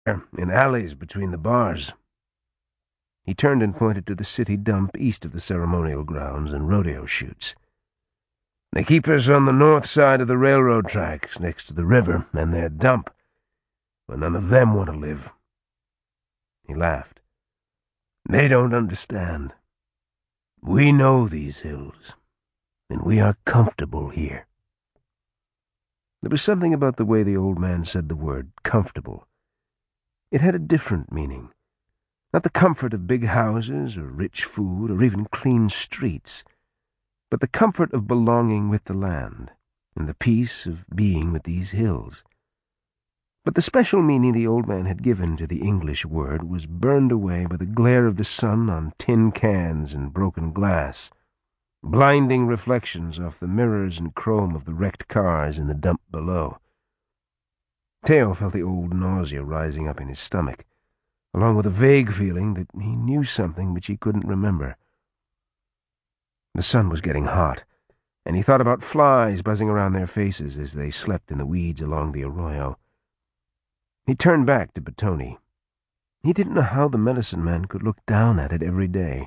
in alleys between the bars." He turned and pointed to the city dump east of the ceremonial grounds and rodeo chutes. "They keep us on the north side of the railroad tracks, next to the river and their dump, where none of them want to live." He laughed. "They don't understand. We know these hills, and we are comfortable here." There was something about the way the old man said the word comfortable. It had a different meaning. Not the comfort of big houses or rich food or even clean streets, but the comfort of belonging with the land and the peace of being with these hills. But the special meaning the old man had given to the English word was burned away by the glare of the sun on tin cans and broken glass, blinding reflections off the mirrors and chrome of the wrecked cars in the dump below. Teo felt the old nausea rising up in his stomach, along with a vague feeling that he knew something which he couldn't remember. The sun was getting hot, and he thought about flies buzzing around their faces as they slept in the weeds along the arroyo. He turned back to Batoni. He didn't know how the medicine man could look down at it every day.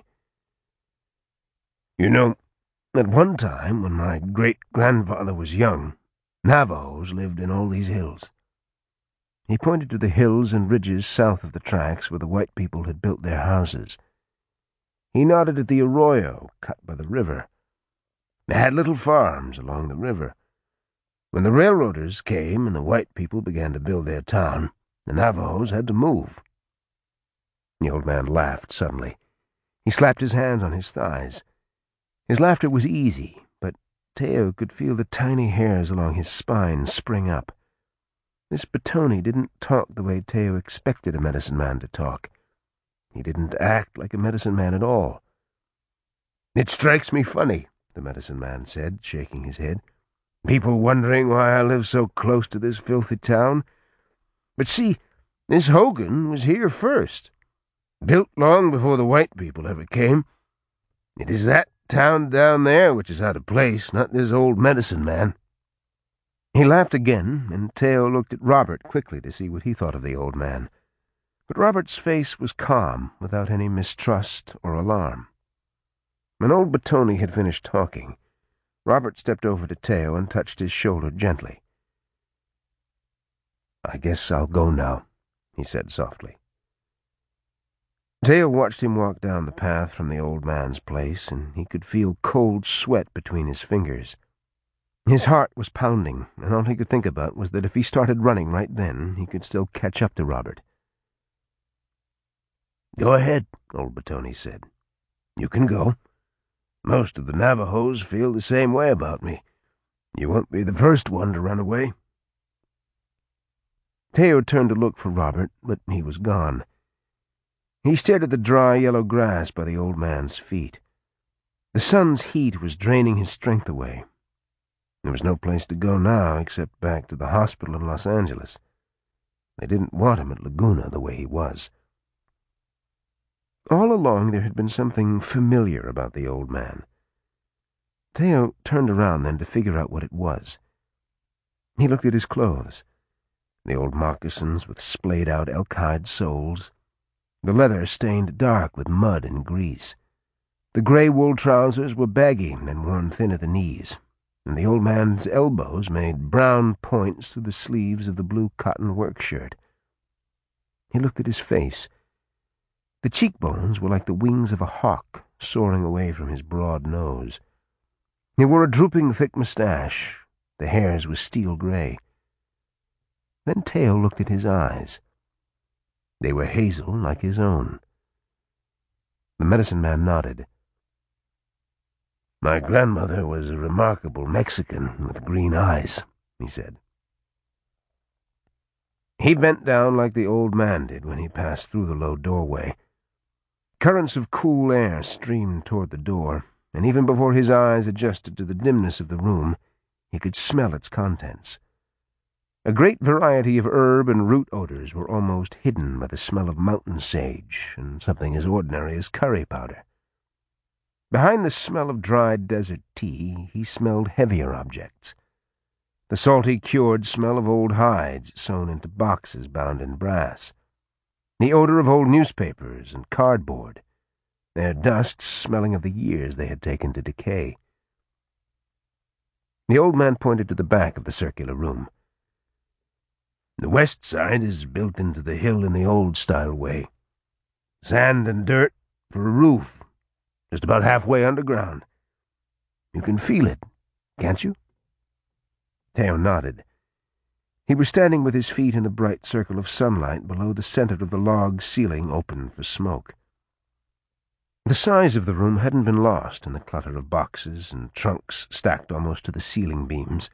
"You know, at one time, when my great-grandfather was young, Navajos lived in all these hills." He pointed to the hills and ridges south of the tracks where the white people had built their houses. He nodded at the arroyo cut by the river. They had little farms along the river. When the railroaders came and the white people began to build their town, the Navajos had to move. The old man laughed suddenly. He slapped his hands on his thighs. His laughter was easy, but Teo could feel the tiny hairs along his spine spring up. This Batoni didn't talk the way Teo expected a medicine man to talk. He didn't act like a medicine man at all. "It strikes me funny," the medicine man said, shaking his head. "People wondering why I live so close to this filthy town. But see, this Hogan was here first, built long before the white people ever came. It is that town down there which is out of place, not this old medicine man." He laughed again, and Teo looked at Robert quickly to see what he thought of the old man. But Robert's face was calm, without any mistrust or alarm. When old Batoni had finished talking, Robert stepped over to Teo and touched his shoulder gently. "I guess I'll go now," he said softly. Teo watched him walk down the path from the old man's place, and he could feel cold sweat between his fingers. His heart was pounding, and all he could think about was that if he started running right then, he could still catch up to Robert. "Go ahead," old Batoni said. "You can go. Most of the Navajos feel the same way about me. You won't be the first one to run away." Teo turned to look for Robert, but he was gone. He stared at the dry yellow grass by the old man's feet. The sun's heat was draining his strength away. There was no place to go now except back to the hospital in Los Angeles. They didn't want him at Laguna the way he was. All along there had been something familiar about the old man. Teo turned around then to figure out what it was. He looked at his clothes, the old moccasins with splayed-out elk-hide soles, the leather stained dark with mud and grease. The gray wool trousers were baggy and worn thin at the knees, and the old man's elbows made brown points through the sleeves of the blue cotton work shirt. He looked at his face. The cheekbones were like the wings of a hawk soaring away from his broad nose. He wore a drooping thick mustache. The hairs were steel gray. Then Teo looked at his eyes. They were hazel like his own. The medicine man nodded. "My grandmother was a remarkable Mexican with green eyes," he said. He bent down like the old man did when he passed through the low doorway. Currents of cool air streamed toward the door, and even before his eyes adjusted to the dimness of the room, he could smell its contents. A great variety of herb and root odors were almost hidden by the smell of mountain sage and something as ordinary as curry powder. Behind the smell of dried desert tea, he smelled heavier objects. The salty, cured smell of old hides sewn into boxes bound in brass. the odor of old newspapers and cardboard, their dust smelling of the years they had taken to decay. The old man pointed to the back of the circular room. The west side is built into the hill in the old-style way. Sand and dirt for a roof, just about halfway underground. You can feel it, can't you?" Teo nodded. He was standing with his feet in the bright circle of sunlight below the center of the log ceiling open for smoke. The size of the room hadn't been lost in the clutter of boxes and trunks stacked almost to the ceiling beams.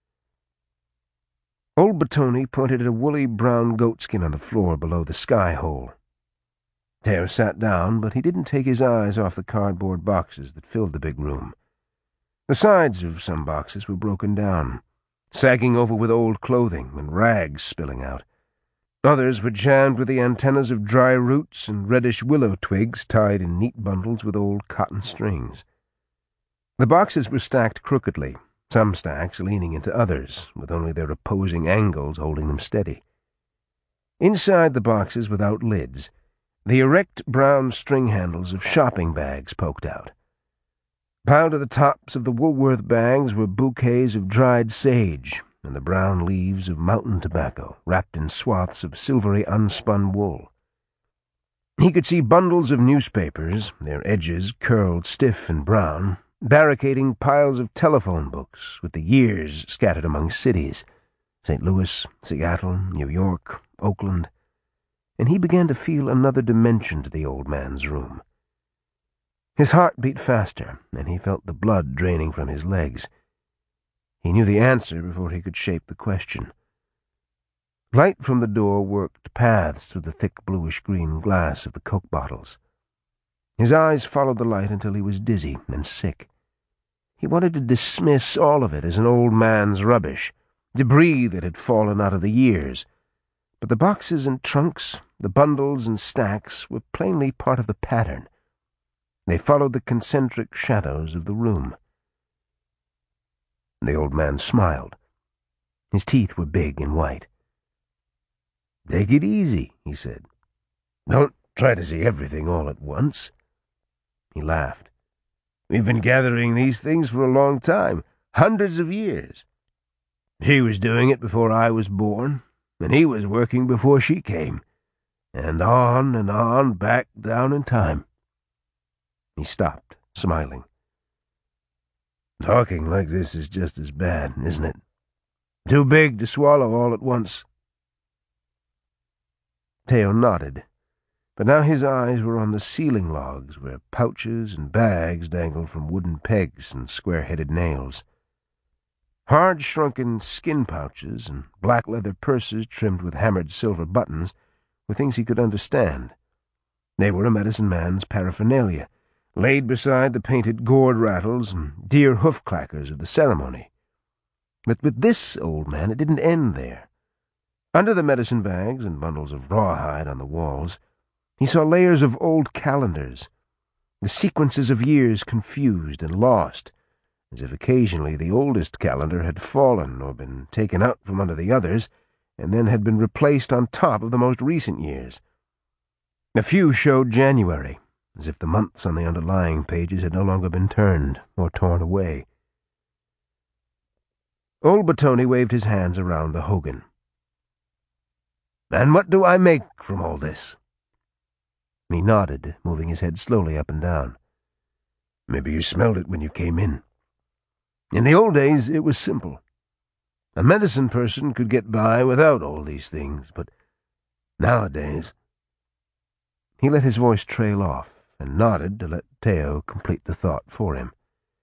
Old Batoni pointed at a woolly brown goatskin on the floor below the sky hole. Teo sat down, but he didn't take his eyes off the cardboard boxes that filled the big room. The sides of some boxes were broken down, sagging over with old clothing and rags spilling out. Others were jammed with the antennas of dry roots and reddish willow twigs tied in neat bundles with old cotton strings. The boxes were stacked crookedly, some stacks leaning into others, with only their opposing angles holding them steady. Inside the boxes without lids, the erect brown string handles of shopping bags poked out. Piled to the tops of the Woolworth bags were bouquets of dried sage and the brown leaves of mountain tobacco wrapped in swaths of silvery unspun wool. He could see bundles of newspapers, their edges curled stiff and brown, barricading piles of telephone books with the years scattered among cities, St. Louis, Seattle, New York, Oakland, and he began to feel another dimension to the old man's room. His heart beat faster, and he felt the blood draining from his legs. He knew the answer before he could shape the question. Light from the door worked paths through the thick bluish-green glass of the Coke bottles. His eyes followed the light until he was dizzy and sick. He wanted to dismiss all of it as an old man's rubbish, debris that had fallen out of the years. But the boxes and trunks, the bundles and stacks, were plainly part of the pattern. They followed the concentric shadows of the room. The old man smiled. His teeth were big and white. "Take it easy," he said. "Don't try to see everything all at once." He laughed. "We've been gathering these things for a long time, hundreds of years. She was doing it before I was born, and he was working before she came, and on, back down in time." He stopped, smiling. "Talking like this is just as bad, isn't it? Too big to swallow all at once." Teo nodded, but now his eyes were on the ceiling logs where pouches and bags dangled from wooden pegs and square-headed nails. Hard-shrunken skin pouches and black leather purses trimmed with hammered silver buttons were things he could understand. They were a medicine man's paraphernalia, laid beside the painted gourd rattles and deer hoof-clackers of the ceremony. But with this old man it didn't end there. Under the medicine bags and bundles of rawhide on the walls, he saw layers of old calendars, the sequences of years confused and lost, as if occasionally the oldest calendar had fallen or been taken out from under the others, and then had been replaced on top of the most recent years. A few showed January, as if the months on the underlying pages had no longer been turned or torn away. Old Batoni waved his hands around the hogan. "And what do I make from all this?" He nodded, moving his head slowly up and down. "Maybe you smelled it when you came in. In the old days it was simple. A medicine person could get by without all these things, but nowadays—" He let his voice trail off and nodded to let Teo complete the thought for him.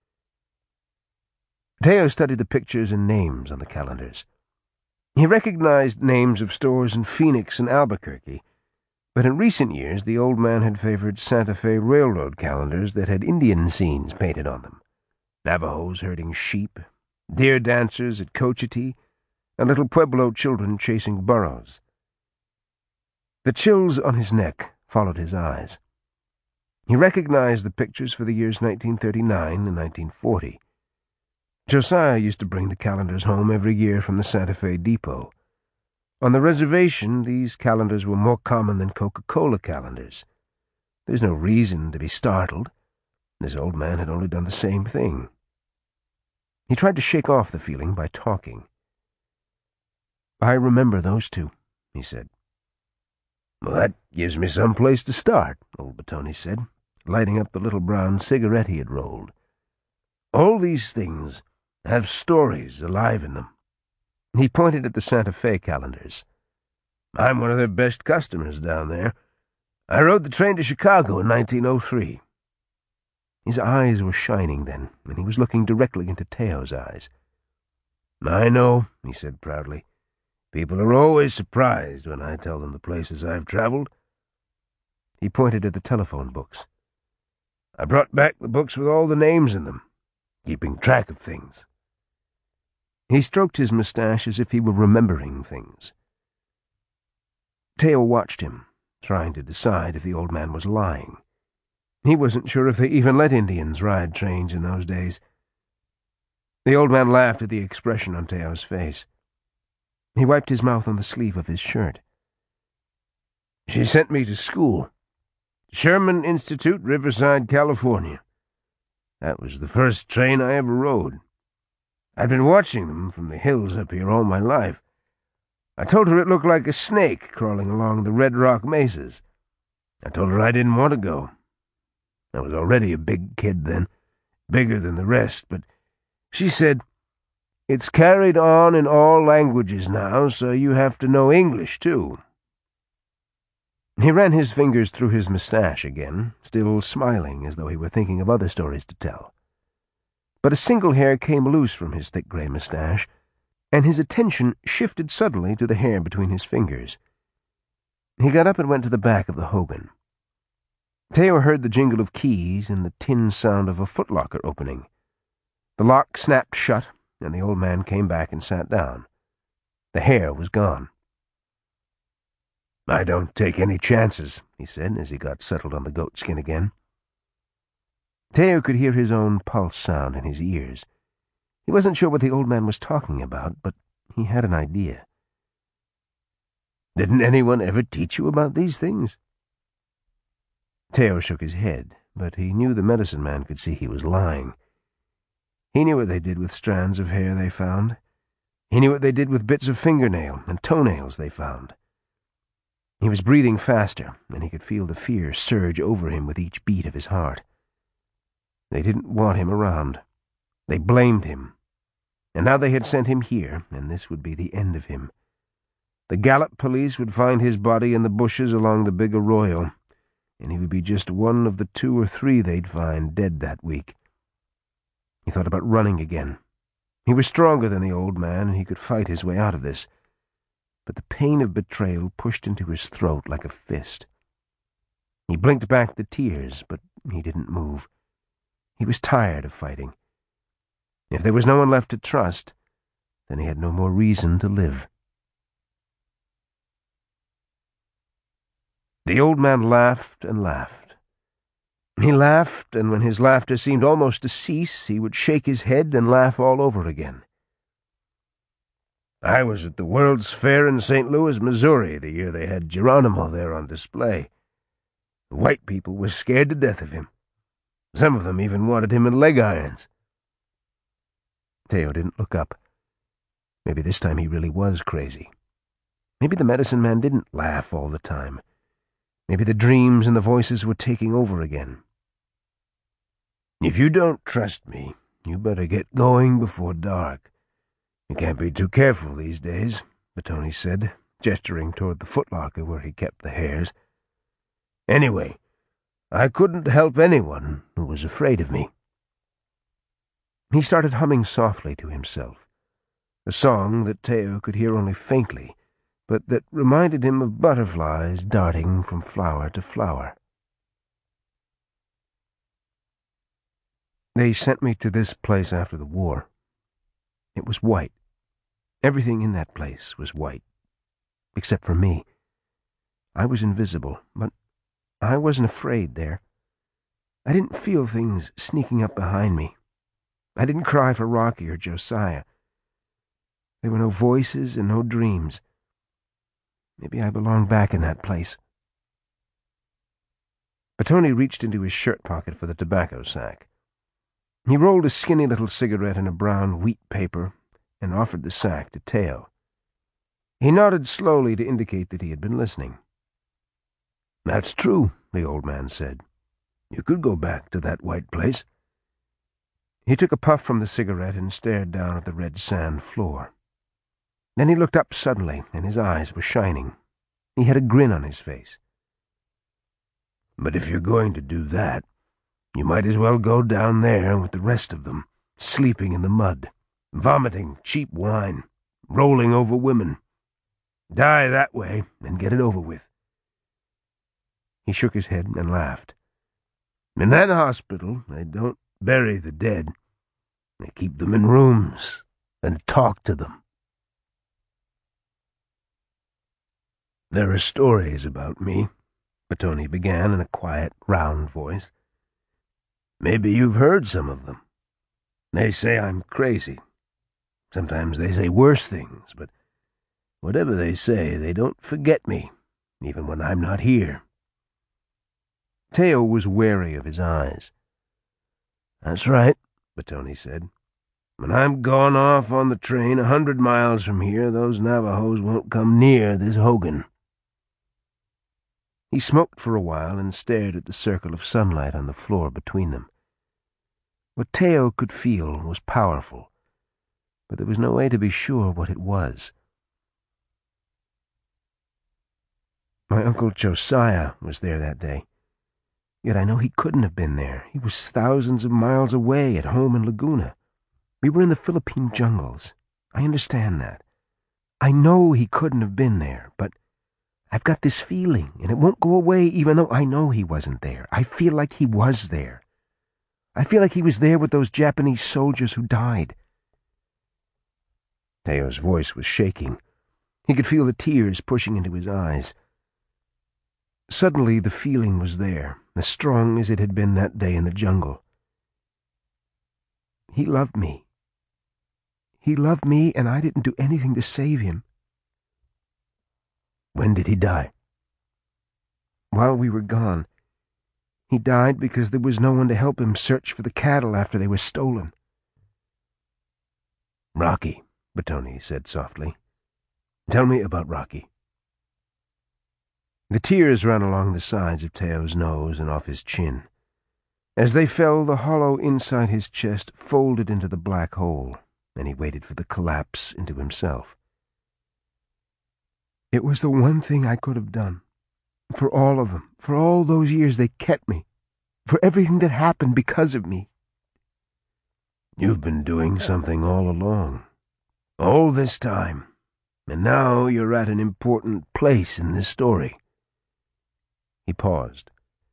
Teo studied the pictures and names on the calendars. He recognized names of stores in Phoenix and Albuquerque, but in recent years the old man had favored Santa Fe Railroad calendars that had Indian scenes painted on them. Navajos herding sheep, deer dancers at Cochiti, and little Pueblo children chasing burros. The chills on his neck followed his eyes. He recognized the pictures for the years 1939 and 1940. Josiah used to bring the calendars home every year from the Santa Fe depot. On the reservation, these calendars were more common than Coca-Cola calendars. There's no reason to be startled. This old man had only done the same thing. He tried to shake off the feeling by talking. "I remember those two," he said. "Well, that gives me some place to start," old Batoni said, lighting up the little brown cigarette he had rolled. "All these things have stories alive in them." He pointed at the Santa Fe calendars. "I'm one of their best customers down there. I rode the train to Chicago in 1903. His eyes were shining then, and he was looking directly into Teo's eyes. "I know," he said proudly. "People are always surprised when I tell them the places I've traveled." He pointed at the telephone books. "I brought back the books with all the names in them, keeping track of things." He stroked his mustache as if he were remembering things. Teo watched him, trying to decide if the old man was lying. He wasn't sure if they even let Indians ride trains in those days. The old man laughed at the expression on Teo's face. He wiped his mouth on the sleeve of his shirt. "She sent me to school. Sherman Institute, Riverside, California. That was the first train I ever rode. I'd been watching them from the hills up here all my life. I told her it looked like a snake crawling along the Red Rock mesas. I told her I didn't want to go. I was already a big kid then, bigger than the rest, but she said, 'It's carried on in all languages now, so you have to know English, too.'" He ran his fingers through his mustache again, still smiling as though he were thinking of other stories to tell. But a single hair came loose from his thick gray mustache, and his attention shifted suddenly to the hair between his fingers. He got up and went to the back of the Hogan. Teo heard the jingle of keys and the tin sound of a footlocker opening. The lock snapped shut, and the old man came back and sat down. The hair was gone. "I don't take any chances," he said as he got settled on the goatskin again. Teo could hear his own pulse sound in his ears. He wasn't sure what the old man was talking about, but he had an idea. "Didn't anyone ever teach you about these things?" Teo shook his head, but he knew the medicine man could see he was lying. He knew what they did with strands of hair they found. He knew what they did with bits of fingernail and toenails they found. He was breathing faster, and he could feel the fear surge over him with each beat of his heart. They didn't want him around. They blamed him. And now they had sent him here, and this would be the end of him. The Gallup police would find his body in the bushes along the big arroyo, and he would be just one of the 2 or 3 they'd find dead that week. He thought about running again. He was stronger than the old man, and he could fight his way out of this. But the pain of betrayal pushed into his throat like a fist. He blinked back the tears, but he didn't move. He was tired of fighting. If there was no one left to trust, then he had no more reason to live. The old man laughed and laughed. He laughed, and when his laughter seemed almost to cease, he would shake his head and laugh all over again. "I was at the World's Fair in St. Louis, Missouri, the year they had Geronimo there on display. The white people were scared to death of him. Some of them even wanted him in leg irons." Teo didn't look up. Maybe this time he really was crazy. Maybe the medicine man didn't laugh all the time. Maybe the dreams and the voices were taking over again. "If you don't trust me, you better get going before dark. You can't be too careful these days," Batoni said, gesturing toward the footlocker where he kept the hairs. "Anyway, I couldn't help anyone who was afraid of me." He started humming softly to himself, a song that Teo could hear only faintly, but that reminded him of butterflies darting from flower to flower. "They sent me to this place after the war. It was white. Everything in that place was white, except for me. I was invisible, but I wasn't afraid there. I didn't feel things sneaking up behind me. I didn't cry for Rocky or Josiah. There were no voices and no dreams. Maybe I belong back in that place. Petone reached into his shirt pocket for the tobacco sack. He rolled a skinny little cigarette in a brown wheat paper and offered the sack to Teo. He nodded slowly to indicate that he had been listening. "That's true," the old man said. "You could go back to that white place." He took a puff from the cigarette and stared down at the red sand floor. Then he looked up suddenly, and his eyes were shining. He had a grin on his face. "But if you're going to do that, you might as well go down there with the rest of them, sleeping in the mud, vomiting cheap wine, rolling over women. Die that way and get it over with." He shook his head and laughed. "In that hospital, they don't bury the dead. They keep them in rooms and talk to them." "There are stories about me," Petone began in a quiet, round voice. "Maybe you've heard some of them. They say I'm crazy. Sometimes they say worse things, but whatever they say, they don't forget me, even when I'm not here." Teo was wary of his eyes. "That's right," Petone said. "When I'm gone off on the train 100 miles from here, those Navajos won't come near this Hogan." He smoked for a while and stared at the circle of sunlight on the floor between them. What Teo could feel was powerful, but there was no way to be sure what it was. "My Uncle Josiah was there that day. Yet I know he couldn't have been there. He was thousands of miles away at home in Laguna. We were in the Philippine jungles. I understand that. I know he couldn't have been there, but I've got this feeling, and it won't go away even though I know he wasn't there. I feel like he was there. I feel like he was there with those Japanese soldiers who died." Teo's voice was shaking. He could feel the tears pushing into his eyes. Suddenly the feeling was there, as strong as it had been that day in the jungle. "He loved me. He loved me, and I didn't do anything to save him." "When did he die?" "While we were gone. He died because there was no one to help him search for the cattle after they were stolen." "Rocky," Petone said softly. "Tell me about Rocky." The tears ran along the sides of Teo's nose and off his chin. As they fell, the hollow inside his chest folded into the black hole, and he waited for the collapse into himself. "It was the one thing I could have done. For all of them, for all those years they kept me, for everything that happened because of me." "You've been doing something all along. All this time. And now you're at an important place in this story." He paused.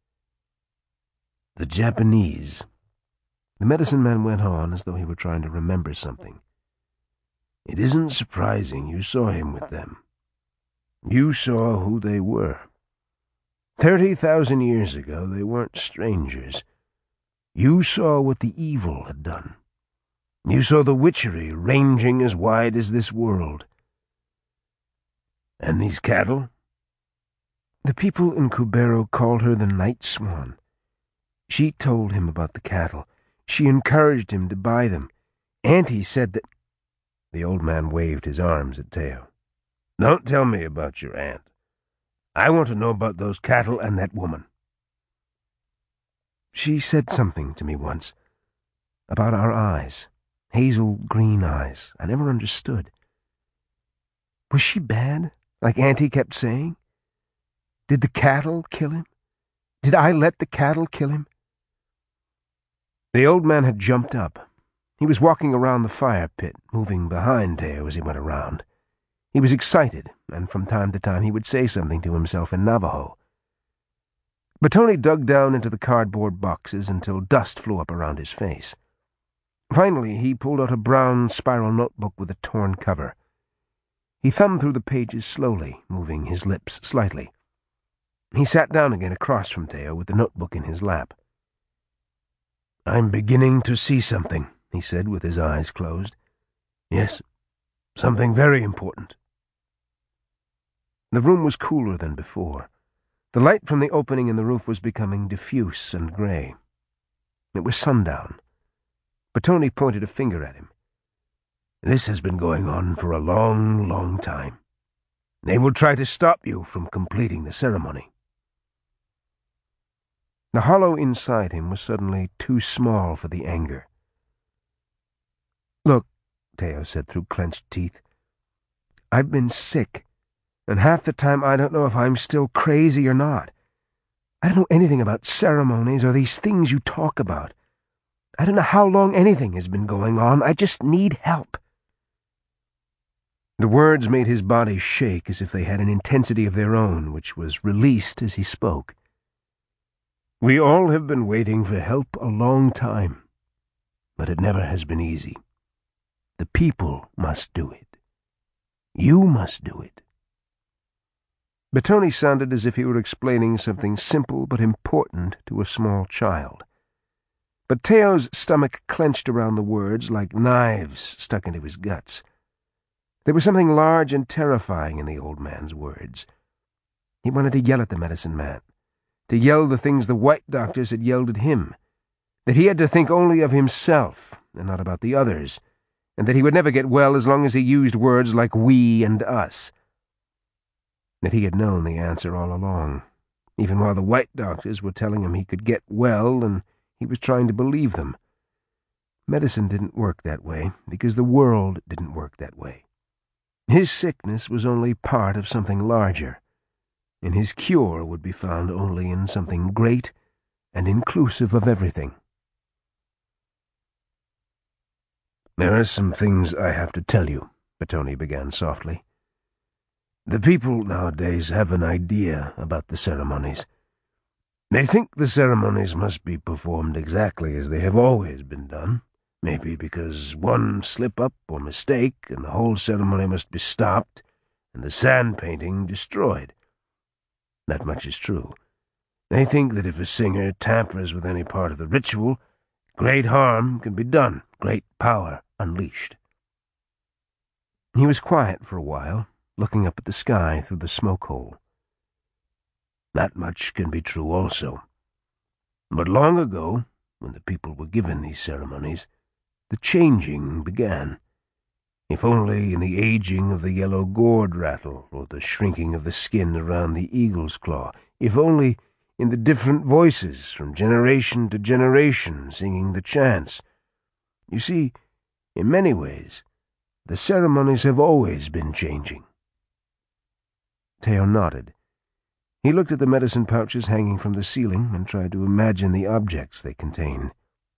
"The Japanese," the medicine man went on as though he were trying to remember something. "It isn't surprising you saw him with them. You saw who they were. 30,000 years ago they weren't strangers. You saw what the evil had done. You saw the witchery ranging as wide as this world. And these cattle?" "The people in Cubero called her the Night Swan. She told him about the cattle. She encouraged him to buy them. Auntie said that—" The old man waved his arms at Teo. "Don't tell me about your aunt. I want to know about those cattle and that woman." "She said something to me once. About our eyes. Hazel green eyes. I never understood. Was she bad, like Auntie kept saying? Did the cattle kill him? Did I let the cattle kill him?" The old man had jumped up. He was walking around the fire pit, moving behind Teo as he went around. He was excited, and from time to time he would say something to himself in Navajo. Petone dug down into the cardboard boxes until dust flew up around his face. Finally, he pulled out a brown spiral notebook with a torn cover. He thumbed through the pages slowly, moving his lips slightly. He sat down again across from Teo with the notebook in his lap. "I'm beginning to see something," he said with his eyes closed. "Yes, something very important." The room was cooler than before. The light from the opening in the roof was becoming diffuse and grey. It was sundown. Batoni pointed a finger at him. "This has been going on for a long, long time. They will try to stop you from completing the ceremony." The hollow inside him was suddenly too small for the anger. "Look," Teo said through clenched teeth, "I've been sick, and half the time I don't know if I'm still crazy or not. I don't know anything about ceremonies or these things you talk about. I don't know how long anything has been going on. I just need help." The words made his body shake as if they had an intensity of their own, which was released as he spoke. "We all have been waiting for help a long time, but it never has been easy. The people must do it. You must do it." Batoni sounded as if he were explaining something simple but important to a small child. But Teo's stomach clenched around the words like knives stuck into his guts. There was something large and terrifying in the old man's words. He wanted to yell at the medicine man, to yell the things the white doctors had yelled at him, that he had to think only of himself and not about the others, and that he would never get well as long as he used words like we and us. That he had known the answer all along, even while the white doctors were telling him he could get well, and he was trying to believe them. Medicine didn't work that way, because the world didn't work that way. His sickness was only part of something larger, and his cure would be found only in something great and inclusive of everything. "There are some things I have to tell you," Batoni began softly. "The people nowadays have an idea about the ceremonies. They think the ceremonies must be performed exactly as they have always been done, maybe because one slip-up or mistake and the whole ceremony must be stopped and the sand painting destroyed. That much is true. They think that if a singer tampers with any part of the ritual, great harm can be done, great power unleashed." He was quiet for a while, looking up at the sky through the smoke-hole. "That much can be true also. But long ago, when the people were given these ceremonies, the changing began, if only in the aging of the yellow gourd rattle or the shrinking of the skin around the eagle's claw, if only in the different voices from generation to generation singing the chants. You see, in many ways, the ceremonies have always been changing." Teo nodded. He looked at the medicine pouches hanging from the ceiling and tried to imagine the objects they contained.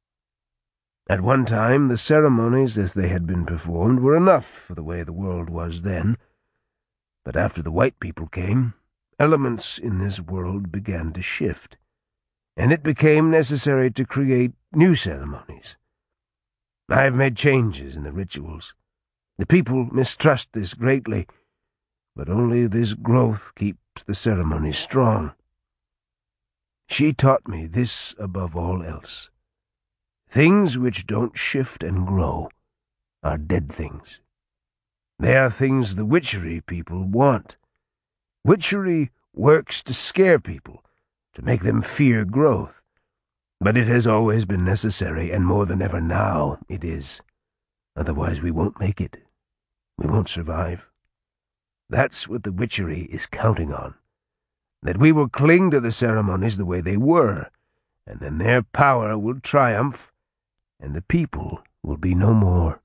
At one time, the ceremonies as they had been performed were enough for the way the world was then. But after the white people came, elements in this world began to shift, and it became necessary to create new ceremonies. I have made changes in the rituals. The people mistrust this greatly, but only this growth keeps the ceremonies strong. She taught me this above all else. Things which don't shift and grow are dead things. They are things the witchery people want. Witchery works to scare people, to make them fear growth. But it has always been necessary, and more than ever now it is. Otherwise we won't make it. We won't survive. That's what the witchery is counting on. That we will cling to the ceremonies the way they were, and then their power will triumph, and the people will be no more.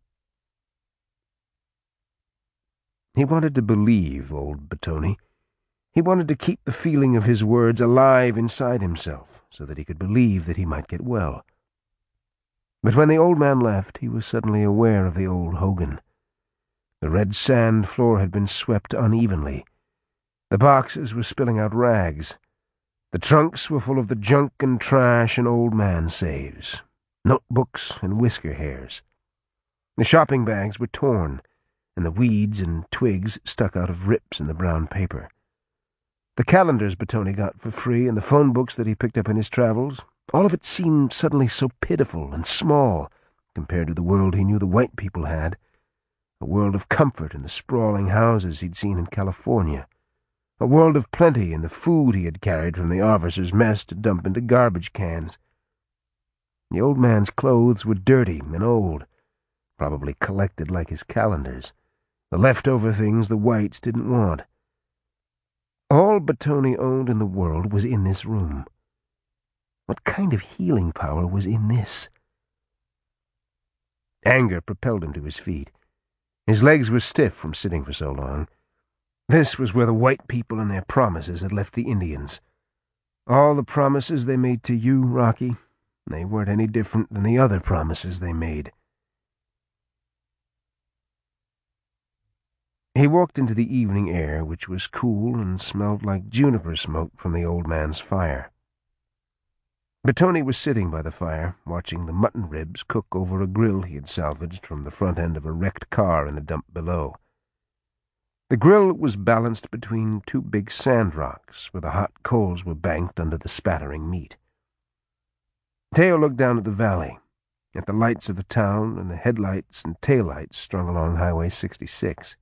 He wanted to believe old Batoni. He wanted to keep the feeling of his words alive inside himself, so that he could believe that he might get well. But when the old man left, he was suddenly aware of the old Hogan. The red sand floor had been swept unevenly. The boxes were spilling out rags. The trunks were full of the junk and trash an old man saves, notebooks and whisker hairs. The shopping bags were torn, and the weeds and twigs stuck out of rips in the brown paper. The calendars Batoni got for free and the phone books that he picked up in his travels, all of it seemed suddenly so pitiful and small compared to the world he knew the white people had, a world of comfort in the sprawling houses he'd seen in California, a world of plenty in the food he had carried from the officers' mess to dump into garbage cans. The old man's clothes were dirty and old, probably collected like his calendars, the leftover things the whites didn't want. All Batoni owned in the world was in this room. What kind of healing power was in this? Anger propelled him to his feet. His legs were stiff from sitting for so long. This was where the white people and their promises had left the Indians. All the promises they made to you, Rocky, they weren't any different than the other promises they made. He walked into the evening air, which was cool and smelled like juniper smoke from the old man's fire. Batoni was sitting by the fire, watching the mutton ribs cook over a grill he had salvaged from the front end of a wrecked car in the dump below. The grill was balanced between two big sand rocks, where the hot coals were banked under the spattering meat. Teo looked down at the valley, at the lights of the town and the headlights and taillights strung along Highway 66.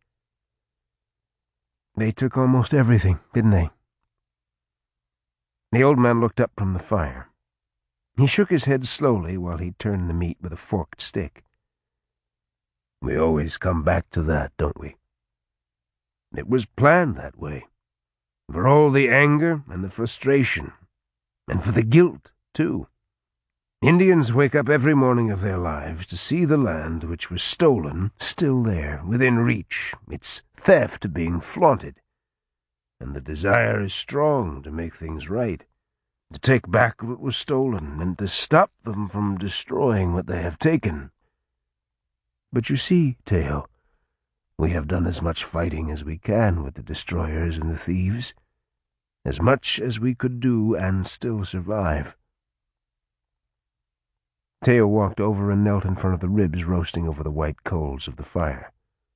They took almost everything, didn't they? The old man looked up from the fire. He shook his head slowly while he turned the meat with a forked stick. We always come back to that, don't we? It was planned that way. For all the anger and the frustration, and for the guilt, too. Indians wake up every morning of their lives to see the land which was stolen still there, within reach, its theft being flaunted. And the desire is strong to make things right, to take back what was stolen, and to stop them from destroying what they have taken. But you see, Teo, we have done as much fighting as we can with the destroyers and the thieves, as much as we could do and still survive. Teo walked over and knelt in front of the ribs roasting over the white coals of the fire.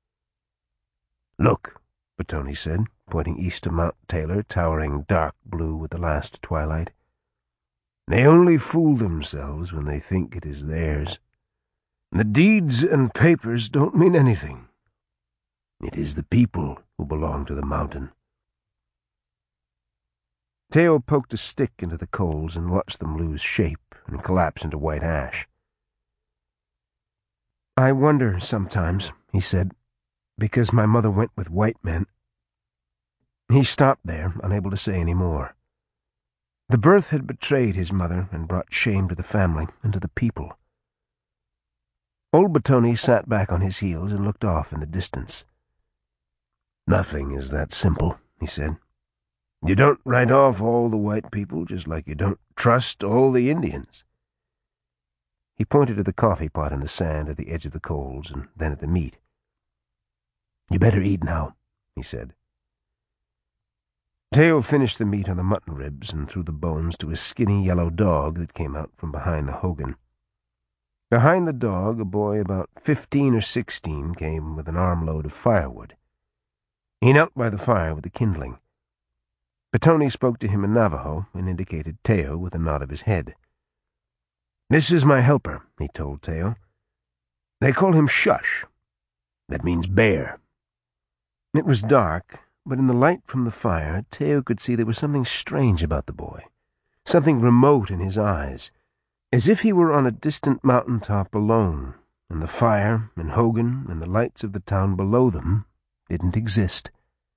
Look, Batoni said, pointing east to Mount Taylor, towering dark blue with the last twilight. They only fool themselves when they think it is theirs. The deeds and papers don't mean anything. It is the people who belong to the mountain. Teo poked a stick into the coals and watched them lose shape and collapse into white ash. I wonder sometimes, he said, because my mother went with white men. He stopped there, unable to say any more. The birth had betrayed his mother and brought shame to the family and to the people. Old Batoni sat back on his heels and looked off in the distance. Nothing is that simple, he said. You don't write off all the white people just like you don't trust all the Indians. He pointed to the coffee pot in the sand at the edge of the coals and then at the meat. You better eat now, he said. Teo finished the meat on the mutton ribs and threw the bones to a skinny yellow dog that came out from behind the hogan. Behind the dog, a boy about 15 or 16 came with an armload of firewood. He knelt by the fire with the kindling. Batoni spoke to him in Navajo and indicated Teo with a nod of his head. This is my helper, he told Teo. They call him Shush. That means bear. It was dark, but in the light from the fire, Teo could see there was something strange about the boy, something remote in his eyes, as if he were on a distant mountaintop alone, and the fire and Hogan and the lights of the town below them didn't exist.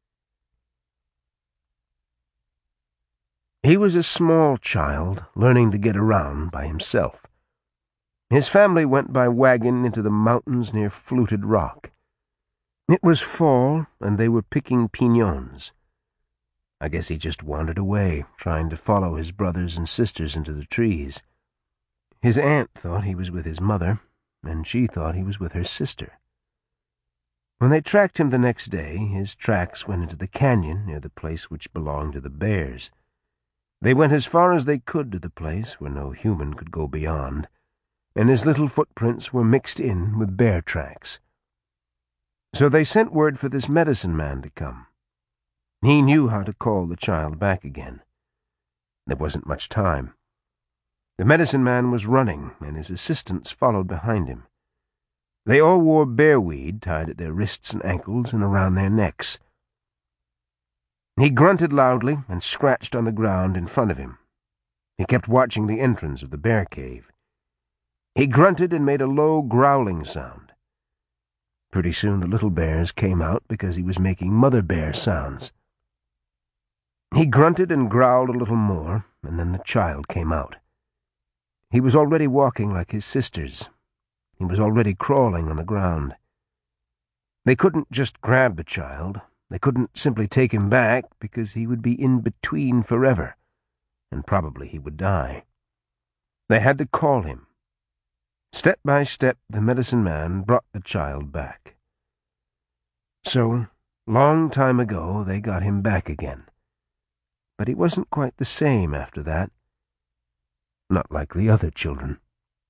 He was a small child, learning to get around by himself. His family went by wagon into the mountains near Fluted Rock. It was fall, and they were picking piñons. I guess he just wandered away, trying to follow his brothers and sisters into the trees. His aunt thought he was with his mother, and she thought he was with her sister. When they tracked him the next day, his tracks went into the canyon near the place which belonged to the bears. They went as far as they could to the place where no human could go beyond, and his little footprints were mixed in with bear tracks. So they sent word for this medicine man to come. He knew how to call the child back again. There wasn't much time. The medicine man was running, and his assistants followed behind him. They all wore bear weed tied at their wrists and ankles and around their necks. He grunted loudly and scratched on the ground in front of him. He kept watching the entrance of the bear cave. He grunted and made a low, growling sound. Pretty soon the little bears came out because he was making mother bear sounds. He grunted and growled a little more, and then the child came out. He was already walking like his sisters. He was already crawling on the ground. They couldn't just grab the child. They couldn't simply take him back, because he would be in between forever, and probably he would die. They had to call him. Step by step, the medicine man brought the child back. So, long time ago, they got him back again. But he wasn't quite the same after that. Not like the other children.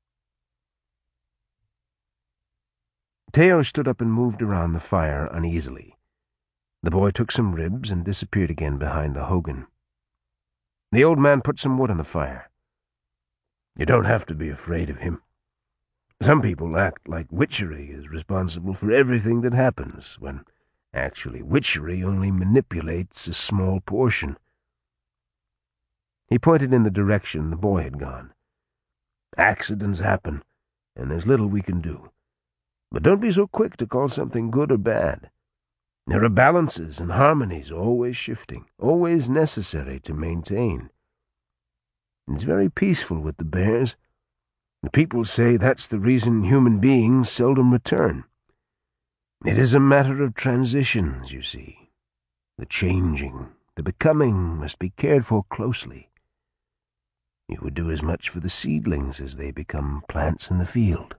Teo stood up and moved around the fire uneasily. The boy took some ribs and disappeared again behind the hogan. The old man put some wood on the fire. You don't have to be afraid of him. Some people act like witchery is responsible for everything that happens, when actually witchery only manipulates a small portion. He pointed in the direction the boy had gone. Accidents happen, and there's little we can do. But don't be so quick to call something good or bad. There are balances and harmonies always shifting, always necessary to maintain. It's very peaceful with the bears. The people say that's the reason human beings seldom return. It is a matter of transitions, you see. The changing, the becoming must be cared for closely. You would do as much for the seedlings as they become plants in the field.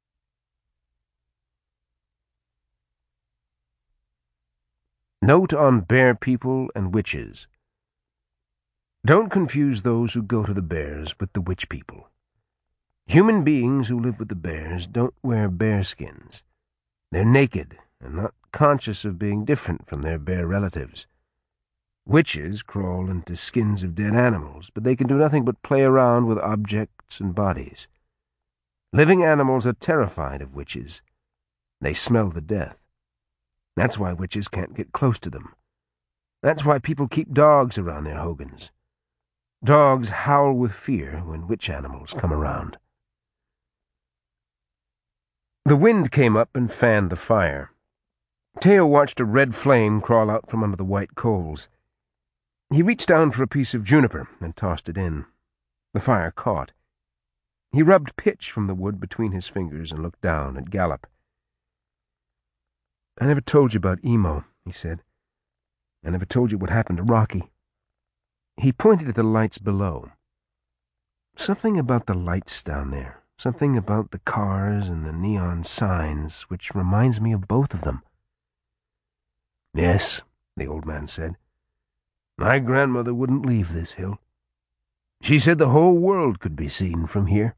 Note on bear people and witches. Don't confuse those who go to the bears with the witch people. Human beings who live with the bears don't wear bear skins. They're naked and not conscious of being different from their bear relatives. Witches crawl into skins of dead animals, but they can do nothing but play around with objects and bodies. Living animals are terrified of witches. They smell the death. That's why witches can't get close to them. That's why people keep dogs around their hogans. Dogs howl with fear when witch animals come around. The wind came up and fanned the fire. Teo watched a red flame crawl out from under the white coals. He reached down for a piece of juniper and tossed it in. The fire caught. He rubbed pitch from the wood between his fingers and looked down at Gallop. I never told you about Emo, he said. I never told you what happened to Rocky. He pointed at the lights below. Something about the lights down there, something about the cars and the neon signs, which reminds me of both of them. Yes, the old man said. My grandmother wouldn't leave this hill. She said the whole world could be seen from here.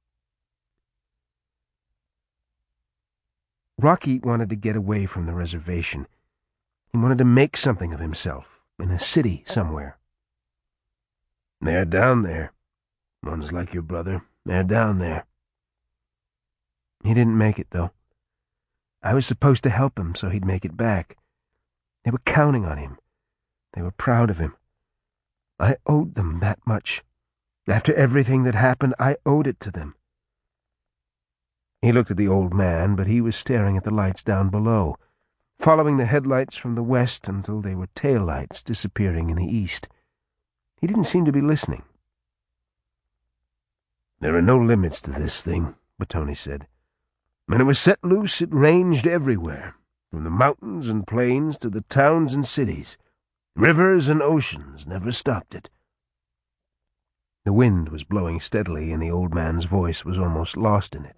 Rocky wanted to get away from the reservation. He wanted to make something of himself, in a city somewhere. They're down there. One's like your brother. They're down there. He didn't make it, though. I was supposed to help him so he'd make it back. They were counting on him. They were proud of him. I owed them that much. After everything that happened, I owed it to them. He looked at the old man, but he was staring at the lights down below, following the headlights from the west until they were taillights disappearing in the east. He didn't seem to be listening. There are no limits to this thing, Bottone said. When it was set loose, it ranged everywhere, from the mountains and plains to the towns and cities. Rivers and oceans never stopped it. The wind was blowing steadily, and the old man's voice was almost lost in it.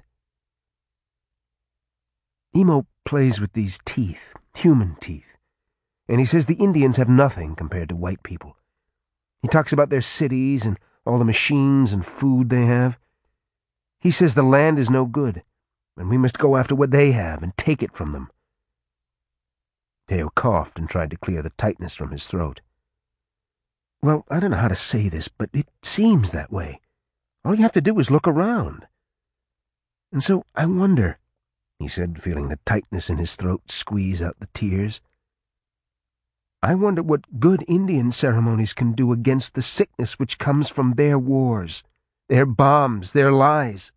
Emo plays with these teeth, human teeth, and he says the Indians have nothing compared to white people. He talks about their cities and all the machines and food they have. He says the land is no good, and we must go after what they have and take it from them. Teo coughed and tried to clear the tightness from his throat. Well, I don't know how to say this, but it seems that way. All you have to do is look around. And so I wonder, he said, feeling the tightness in his throat squeeze out the tears. I wonder what good Indian ceremonies can do against the sickness which comes from their wars, their bombs, their lies."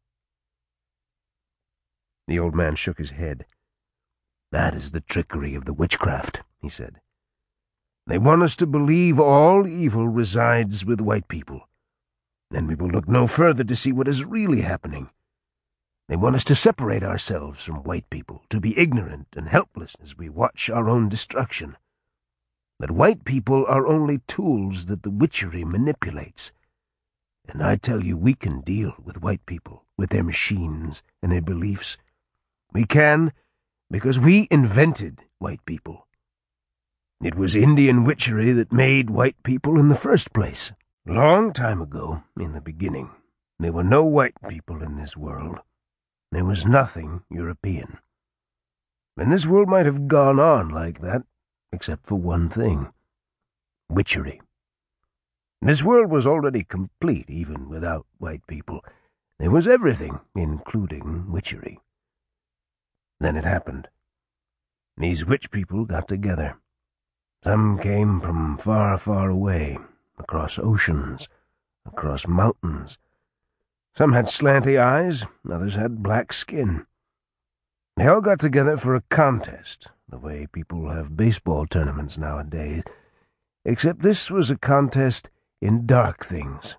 The old man shook his head. "That is the trickery of the witchcraft," he said. "They want us to believe all evil resides with white people. Then we will look no further to see what is really happening. They want us to separate ourselves from white people, to be ignorant and helpless as we watch our own destruction. But white people are only tools that the witchery manipulates. And I tell you, we can deal with white people, with their machines and their beliefs. We can, because we invented white people. It was Indian witchery that made white people in the first place. Long time ago, in the beginning, there were no white people in this world. There was nothing European. And this world might have gone on like that, except for one thing: witchery. This world was already complete, even without white people. There was everything, including witchery. Then it happened. These witch people got together. Some came from far, far away, across oceans, across mountains. Some had slanty eyes, others had black skin. They all got together for a contest, the way people have baseball tournaments nowadays, except this was a contest in dark things.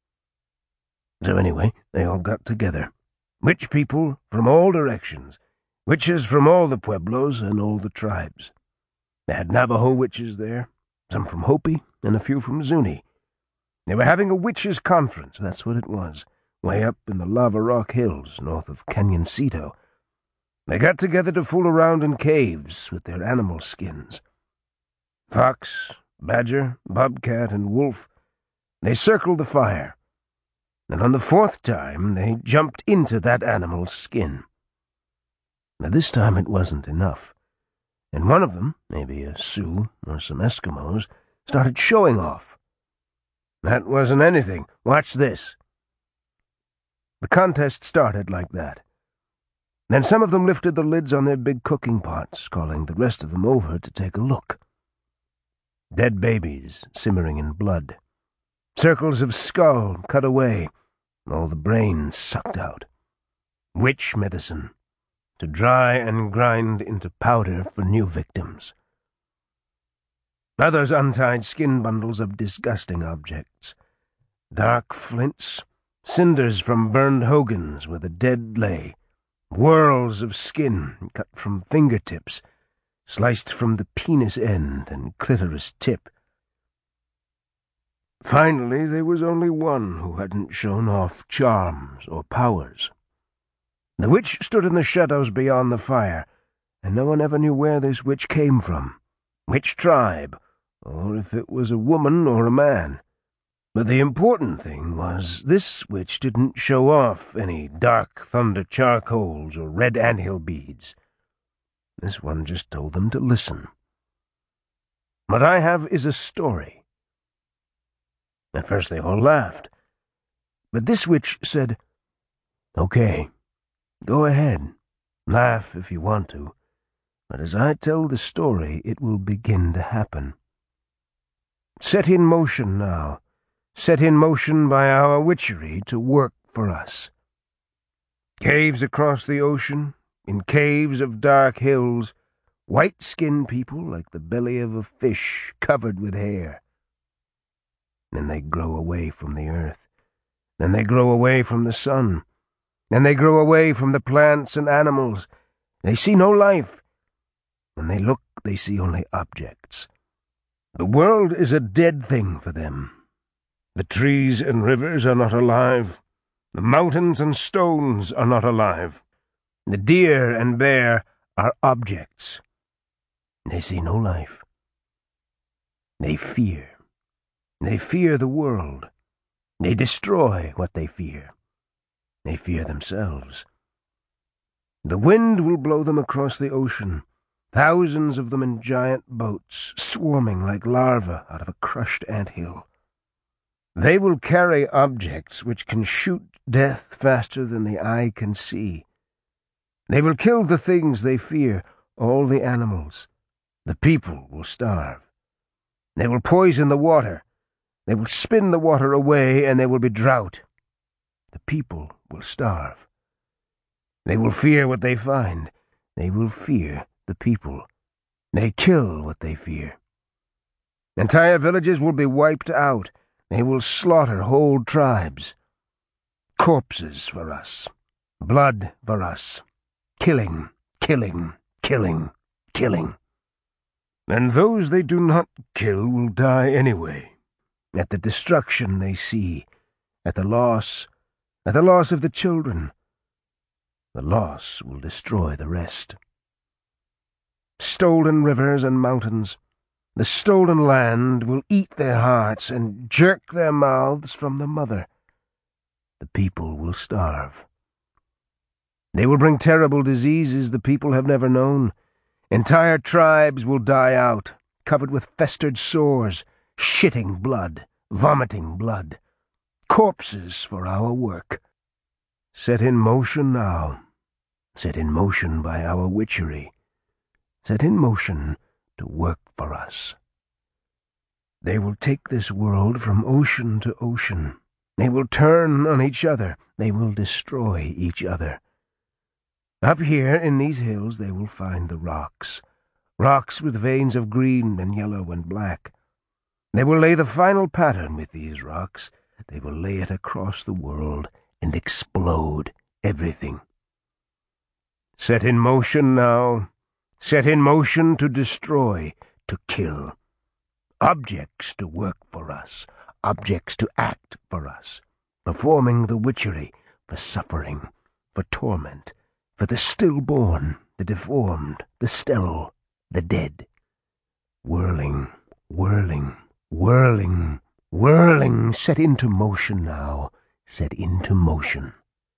So anyway, they all got together. Witch people from all directions, witches from all the pueblos and all the tribes. They had Navajo witches there, some from Hopi and a few from Zuni. They were having a witches' conference, that's what it was, way up in the Lava Rock Hills, north of Canyoncito. They got together to fool around in caves with their animal skins. Fox, badger, bobcat, and wolf, they circled the fire, and on the fourth time they jumped into that animal's skin. Now this time it wasn't enough, and one of them, maybe a Sioux or some Eskimos, started showing off. That wasn't anything. Watch this. The contest started like that. Then some of them lifted the lids on their big cooking pots, calling the rest of them over to take a look. Dead babies simmering in blood. Circles of skull cut away, all the brains sucked out. Witch medicine, to dry and grind into powder for new victims. Others untied skin bundles of disgusting objects. Dark flints, cinders from burned hogans where the dead lay, whirls of skin cut from fingertips, sliced from the penis end and clitoris tip. Finally, there was only one who hadn't shown off charms or powers. The witch stood in the shadows beyond the fire, and no one ever knew where this witch came from, which tribe, or if it was a woman or a man. But the important thing was this witch didn't show off any dark thunder charcoals or red anthill beads. This one just told them to listen. What I have is a story. At first they all laughed, but this witch said, "Okay, go ahead, laugh if you want to, but as I tell the story, it will begin to happen. Set in motion now, set in motion by our witchery to work for us. Caves across the ocean, in caves of dark hills, white-skinned people like the belly of a fish covered with hair. Then they grow away from the earth. Then they grow away from the sun. Then they grow away from the plants and animals. They see no life. When they look, they see only objects. The world is a dead thing for them. The trees and rivers are not alive. The mountains and stones are not alive. The deer and bear are objects. They see no life. They fear. They fear the world. They destroy what they fear. They fear themselves. The wind will blow them across the ocean, thousands of them in giant boats, swarming like larvae out of a crushed anthill. They will carry objects which can shoot death faster than the eye can see. They will kill the things they fear, all the animals. The people will starve. They will poison the water. They will spin the water away, and there will be drought. The people will starve. They will fear what they find. They will fear the people. They kill what they fear. Entire villages will be wiped out. They will slaughter whole tribes. Corpses for us. Blood for us. Killing, killing, killing, killing. And those they do not kill will die anyway, at the destruction they see, at the loss of the children. The loss will destroy the rest. Stolen rivers and mountains, the stolen land will eat their hearts and jerk their mouths from the mother. The people will starve. They will bring terrible diseases the people have never known. Entire tribes will die out, covered with festered sores, shitting blood, vomiting blood. Corpses for our work. Set in motion now. Set in motion by our witchery. Set in motion to work for us. They will take this world from ocean to ocean. They will turn on each other. They will destroy each other. Up here in these hills they will find the rocks, rocks with veins of green and yellow and black. They will lay the final pattern with these rocks. They will lay it across the world and explode everything. Set in motion now. Set in motion to destroy, to kill. Objects to work for us, objects to act for us, performing the witchery for suffering, for torment, for the stillborn, the deformed, the sterile, the dead. Whirling, whirling, whirling, whirling, set into motion now, set into motion.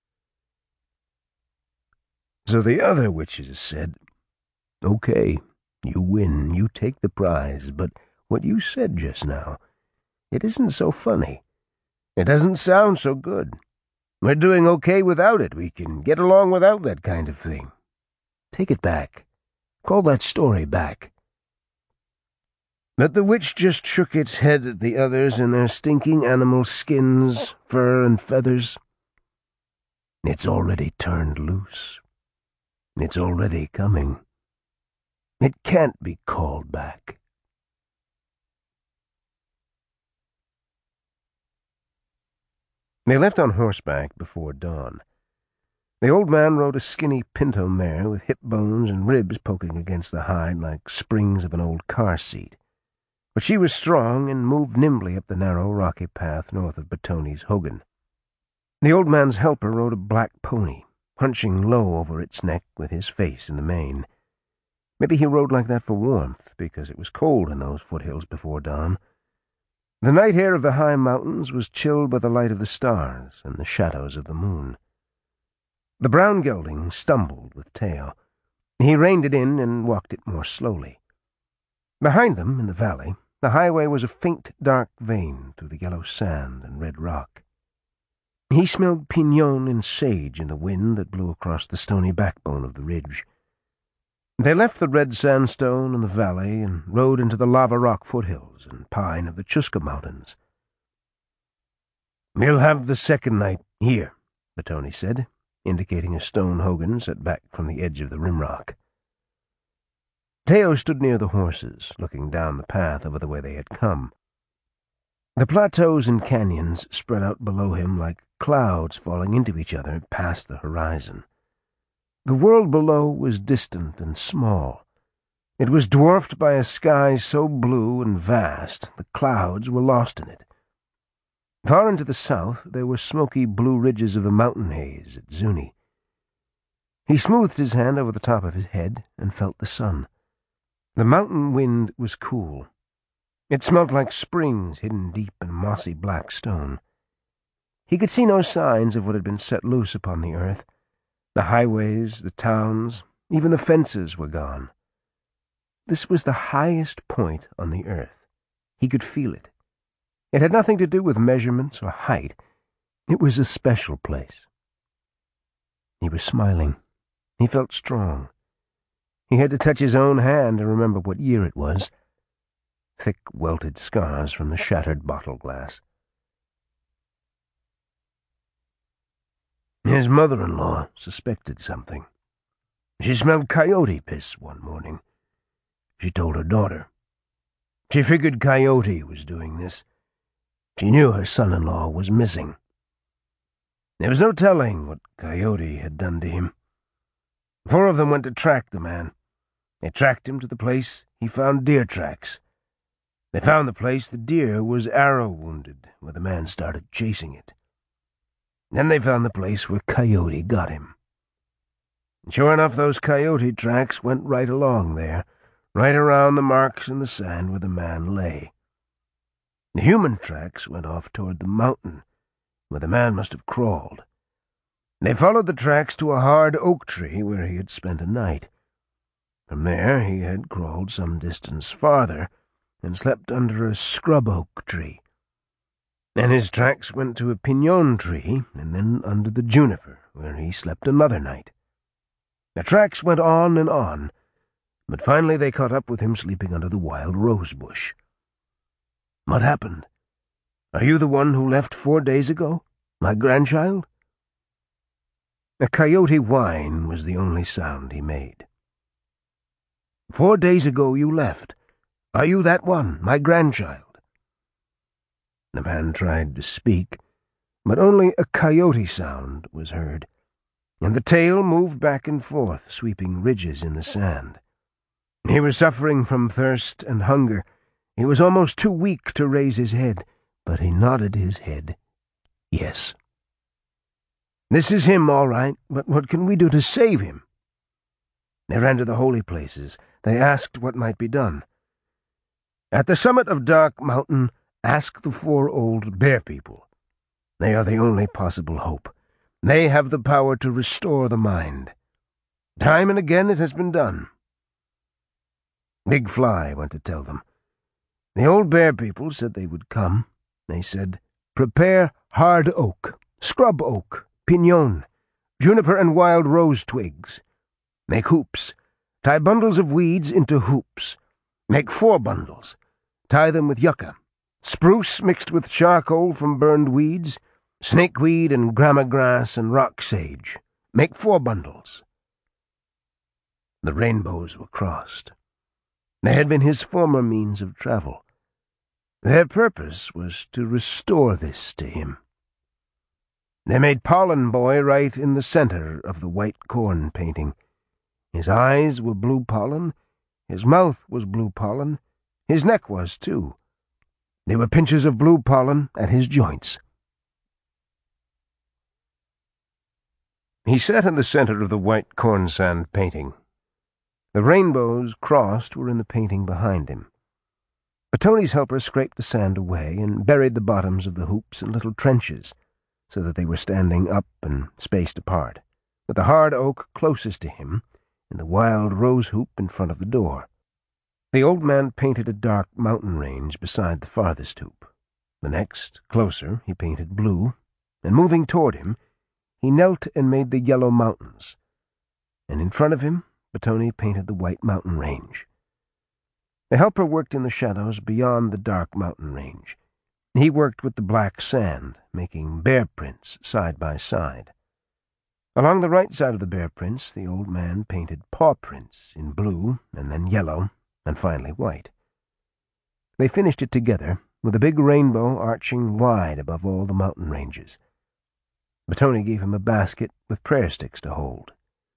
So the other witches said, "Okay, you win, you take the prize, but what you said just now, it isn't so funny. It doesn't sound so good. We're doing okay without it. We can get along without that kind of thing. Take it back. Call that story back." But the witch just shook its head at the others in their stinking animal skins, fur, and feathers. It's already turned loose. It's already coming. It can't be called back. They left on horseback before dawn. The old man rode a skinny pinto mare with hip bones and ribs poking against the hide like springs of an old car seat. But she was strong and moved nimbly up the narrow, rocky path north of Batoni's Hogan. The old man's helper rode a black pony, hunching low over its neck with his face in the mane. Maybe he rode like that for warmth, because it was cold in those foothills before dawn. The night air of the high mountains was chilled by the light of the stars and the shadows of the moon. The brown gelding stumbled with tail. He reined it in and walked it more slowly. Behind them, in the valley, the highway was a faint dark vein through the yellow sand and red rock. He smelled pinon and sage in the wind that blew across the stony backbone of the ridge. They left the red sandstone and the valley and rode into the lava rock foothills and pine of the Chusca Mountains. "We'll have the second night here," Batoni said, indicating a stone hogan set back from the edge of the rimrock. Teo stood near the horses, looking down the path over the way they had come. The plateaus and canyons spread out below him like clouds falling into each other past the horizon. The world below was distant and small. It was dwarfed by a sky so blue and vast the clouds were lost in it. Far into the south there were smoky blue ridges of the mountain haze at Zuni. He smoothed his hand over the top of his head and felt the sun. The mountain wind was cool. It smelt like springs hidden deep in mossy black stone. He could see no signs of what had been set loose upon the earth. The highways, the towns, even the fences were gone. This was the highest point on the earth. He could feel it. It had nothing to do with measurements or height. It was a special place. He was smiling. He felt strong. He had to touch his own hand to remember what year it was. thick welted scars from the shattered bottle glass. His mother-in-law suspected something. She smelled coyote piss one morning. She told her daughter. She figured Coyote was doing this. She knew her son-in-law was missing. There was no telling what Coyote had done to him. 4 of them went to track the man. They tracked him to the place he found deer tracks. They found the place the deer was arrow-wounded, where the man started chasing it. Then they found the place where Coyote got him. And sure enough, those coyote tracks went right along there, right around the marks in the sand where the man lay. The human tracks went off toward the mountain, where the man must have crawled. They followed the tracks to a hard oak tree where he had spent a night. From there he had crawled some distance farther and slept under a scrub oak tree. Then his tracks went to a pinon tree and then under the juniper, where he slept another night. The tracks went on and on, but finally they caught up with him sleeping under the wild rose bush. What happened? Are you the one who left 4 days ago, my grandchild? A coyote whine was the only sound he made. 4 days ago you left. Are you that one, my grandchild? The man tried to speak, but only a coyote sound was heard, and the tail moved back and forth, sweeping ridges in the sand. He was suffering from thirst and hunger. He was almost too weak to raise his head, but he nodded his head. Yes. This is him, all right, but what can we do to save him? They ran to the holy places. They asked what might be done. At the summit of Dark Mountain, ask the 4 old bear people. They are the only possible hope. They have the power to restore the mind. Time and again it has been done. Big Fly went to tell them. The old bear people said they would come. They said, prepare hard oak, scrub oak, pinon, juniper and wild rose twigs. Make hoops. Tie bundles of weeds into hoops. Make 4 bundles. Tie them with yucca. Spruce mixed with charcoal from burned weeds, snakeweed and grama grass and rock sage. Make 4 bundles. The rainbows were crossed. They had been his former means of travel. Their purpose was to restore this to him. They made Pollen Boy right in the center of the white corn painting. His eyes were blue pollen, his mouth was blue pollen, his neck was, too. There were pinches of blue pollen at his joints. He sat in the center of the white corn sand painting. The rainbows crossed were in the painting behind him. But Tony's helper scraped the sand away and buried the bottoms of the hoops in little trenches, so that they were standing up and spaced apart, with the hard oak closest to him and the wild rose hoop in front of the door. The old man painted a dark mountain range beside the farthest hoop. The next, closer, he painted blue, and moving toward him, he knelt and made the yellow mountains, and in front of him, Batoni painted the white mountain range. The helper worked in the shadows beyond the dark mountain range. He worked with the black sand, making bear prints side by side. Along the right side of the bear prints, the old man painted paw prints in blue, and then yellow, and finally white. They finished it together, with a big rainbow arching wide above all the mountain ranges. Batoni gave him a basket with prayer sticks to hold.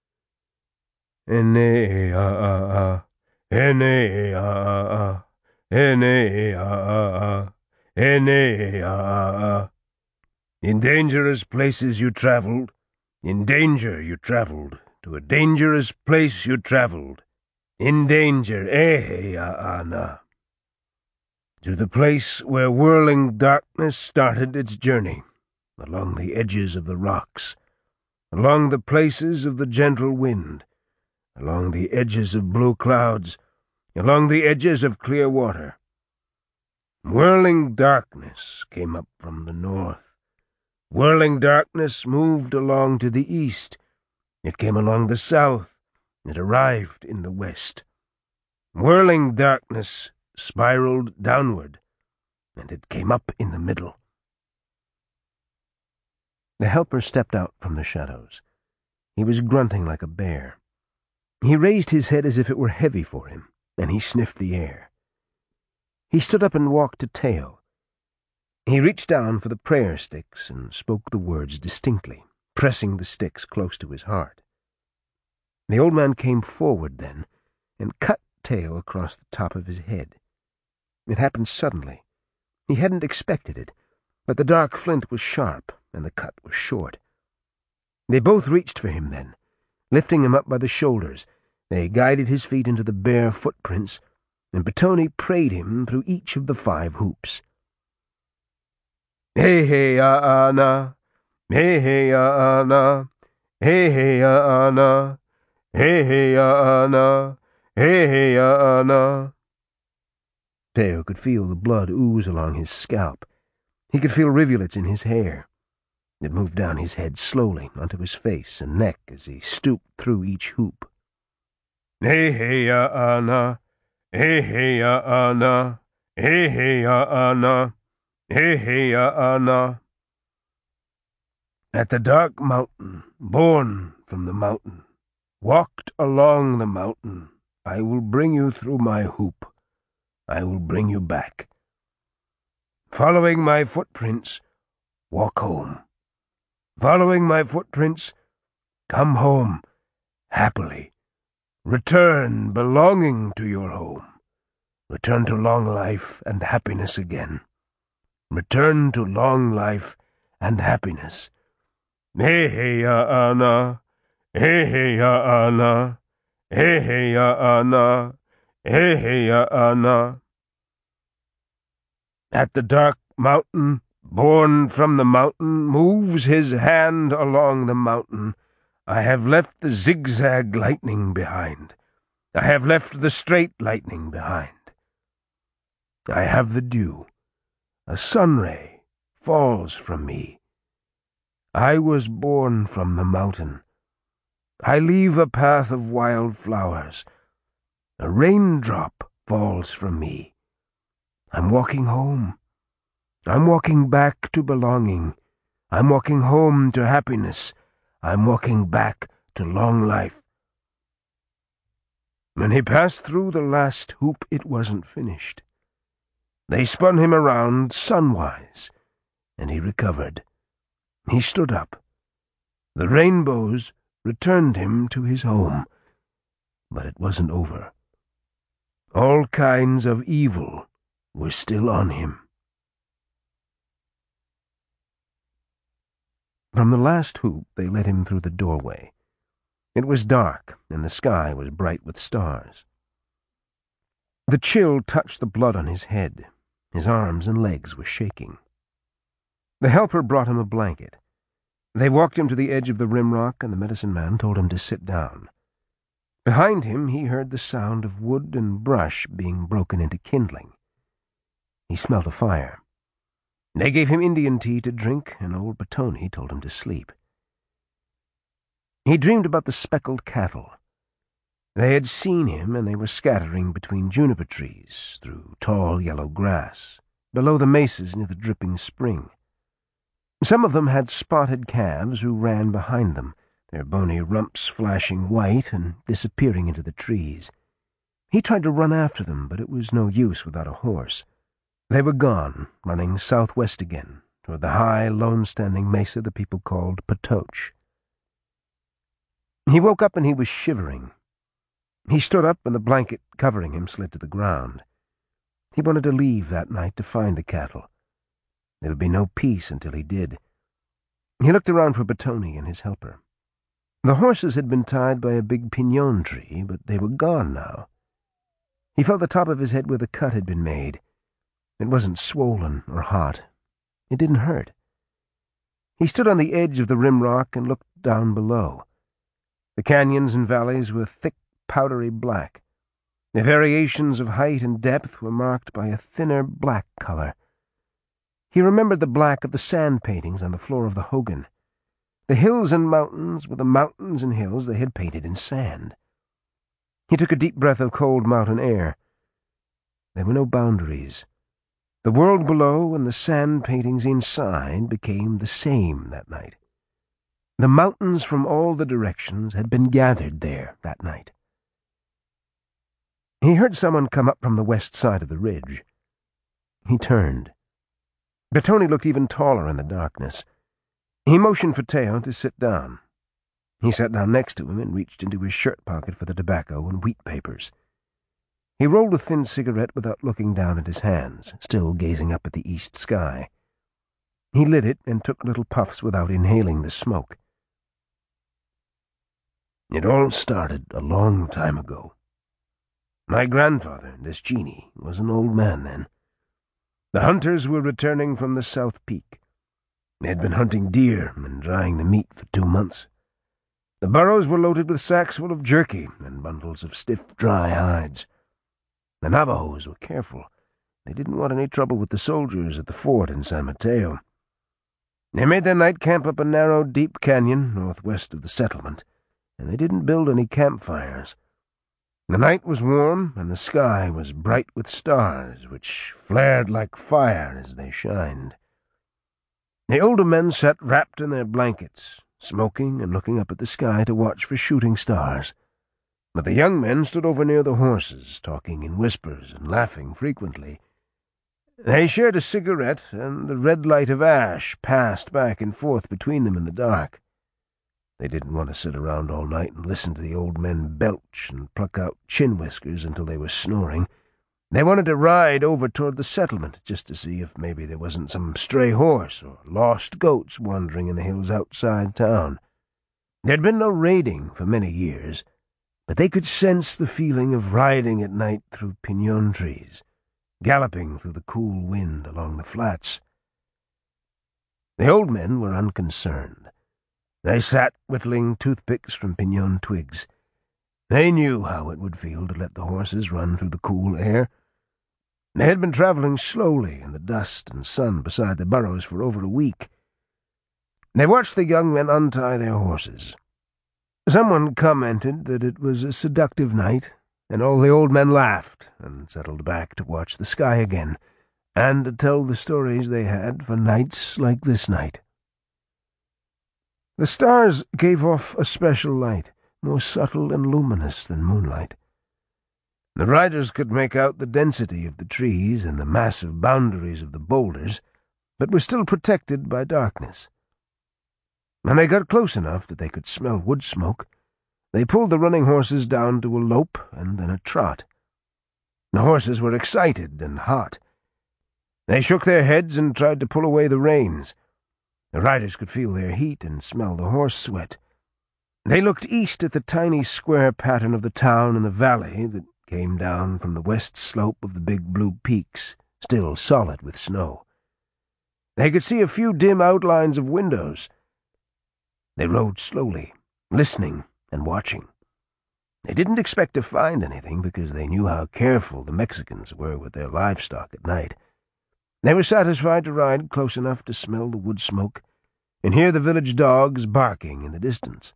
Ene-a-a-a, Ene-a-a-a, Ene-a-a-a, Ene-a-a-a. In dangerous places you traveled, in danger you traveled, to a dangerous place you traveled, in danger, Ehe-a-a-na, to the place where whirling darkness started its journey, along the edges of the rocks, along the places of the gentle wind, along the edges of blue clouds, along the edges of clear water. Whirling darkness came up from the north. Whirling darkness moved along to the east. It came along the south. It arrived in the west. Whirling darkness spiraled downward, and it came up in the middle. The helper stepped out from the shadows. He was grunting like a bear. He raised his head as if it were heavy for him, and he sniffed the air. He stood up and walked to Teo. He reached down for the prayer sticks and spoke the words distinctly, pressing the sticks close to his heart. The old man came forward then and cut Teo across the top of his head. It happened suddenly. He hadn't expected it, but the dark flint was sharp and the cut was short. They both reached for him then. Lifting him up by the shoulders, they guided his feet into the bare footprints, and Petoni prayed him through each of the 5 hoops. He-he-ya-na, he-he-ya-na, he-he-ya-na, he-he-ya-na, he-he-ya-na. Teo could feel the blood ooze along his scalp. He could feel rivulets in his hair. It moved down his head slowly onto his face and neck as he stooped through each hoop. He-he-ya-na, he-he-ya-na, he-he-ya-na, he-he-ya-na. At the dark mountain, born from the mountain, walked along the mountain, I will bring you through my hoop. I will bring you back. Following my footprints, walk home. Following my footprints, come home, happily. Return belonging to your home. Return to long life and happiness again. Return to long life and happiness. He-he-ya-na, he-he-ya-na, he-he-ya-na, he-he-ya-na. At the dark mountain, born from the mountain, moves his hand along the mountain. I have left the zigzag lightning behind. I have left the straight lightning behind. I have the dew. A sunray falls from me. I was born from the mountain. I leave a path of wild flowers. A raindrop falls from me. I'm walking home. I'm walking back to belonging. I'm walking home to happiness. I'm walking back to long life. When he passed through the last hoop, it wasn't finished. They spun him around sunwise, and he recovered. He stood up. The rainbows returned him to his home, but it wasn't over. All kinds of evil were still on him. From the last hoop they led him through the doorway. It was dark, and the sky was bright with stars. The chill touched the blood on his head. His arms and legs were shaking. The helper brought him a blanket. They walked him to the edge of the rimrock, and the medicine man told him to sit down. Behind him he heard the sound of wood and brush being broken into kindling. He smelt a fire. They gave him Indian tea to drink, and old Petoni told him to sleep. He dreamed about the speckled cattle. They had seen him, and they were scattering between juniper trees, through tall yellow grass, below the mesas near the dripping spring. Some of them had spotted calves who ran behind them, their bony rumps flashing white and disappearing into the trees. He tried to run after them, but it was no use without a horse. They were gone, running southwest again, toward the high, lone-standing mesa the people called Patoche. He woke up and he was shivering. He stood up, and the blanket covering him slid to the ground. He wanted to leave that night to find the cattle. There would be no peace until he did. He looked around for Petoni and his helper. The horses had been tied by a big piñon tree, but they were gone now. He felt the top of his head where the cut had been made. It wasn't swollen or hot. It didn't hurt. He stood on the edge of the rimrock and looked down below. The canyons and valleys were thick, powdery black. The variations of height and depth were marked by a thinner black color. He remembered the black of the sand paintings on the floor of the hogan. The hills and mountains were the mountains and hills they had painted in sand. He took a deep breath of cold mountain air. There were no boundaries. The world below and the sand paintings inside became the same that night. The mountains from all the directions had been gathered there that night. He heard someone come up from the west side of the ridge. He turned. Bertone looked even taller in the darkness. He motioned for Teo to sit down. He sat down next to him and reached into his shirt pocket for the tobacco and wheat papers. He rolled a thin cigarette without looking down at his hands, still gazing up at the east sky. He lit it and took little puffs without inhaling the smoke. It all started a long time ago. My grandfather, Deschini, was an old man then. The hunters were returning from the South Peak. They had been hunting deer and drying the meat for 2 months. The burros were loaded with sacks full of jerky and bundles of stiff, dry hides. The Navajos were careful. They didn't want any trouble with the soldiers at the fort in San Mateo. They made their night camp up a narrow, deep canyon northwest of the settlement, and they didn't build any campfires. The night was warm, and the sky was bright with stars, which flared like fire as they shined. The older men sat wrapped in their blankets, smoking and looking up at the sky to watch for shooting stars. But the young men stood over near the horses, talking in whispers and laughing frequently. They shared a cigarette, and the red light of ash passed back and forth between them in the dark. They didn't want to sit around all night and listen to the old men belch and pluck out chin whiskers until they were snoring. They wanted to ride over toward the settlement just to see if maybe there wasn't some stray horse or lost goats wandering in the hills outside town. There'd been no raiding for many years, but they could sense the feeling of riding at night through piñon trees, galloping through the cool wind along the flats. The old men were unconcerned. They sat whittling toothpicks from piñon twigs. They knew how it would feel to let the horses run through the cool air. They had been traveling slowly in the dust and sun beside the burros for over a week. They watched the young men untie their horses. Someone commented that it was a seductive night, and all the old men laughed and settled back to watch the sky again, and to tell the stories they had for nights like this night. The stars gave off a special light, more subtle and luminous than moonlight. The riders could make out the density of the trees and the massive boundaries of the boulders, but were still protected by darkness. When they got close enough that they could smell wood smoke, they pulled the running horses down to a lope and then a trot. The horses were excited and hot. They shook their heads and tried to pull away the reins. The riders could feel their heat and smell the horse sweat. They looked east at the tiny square pattern of the town in the valley that came down from the west slope of the big blue peaks, still solid with snow. They could see a few dim outlines of windows. They rode slowly, listening and watching. They didn't expect to find anything because they knew how careful the Mexicans were with their livestock at night. They were satisfied to ride close enough to smell the wood smoke and hear the village dogs barking in the distance.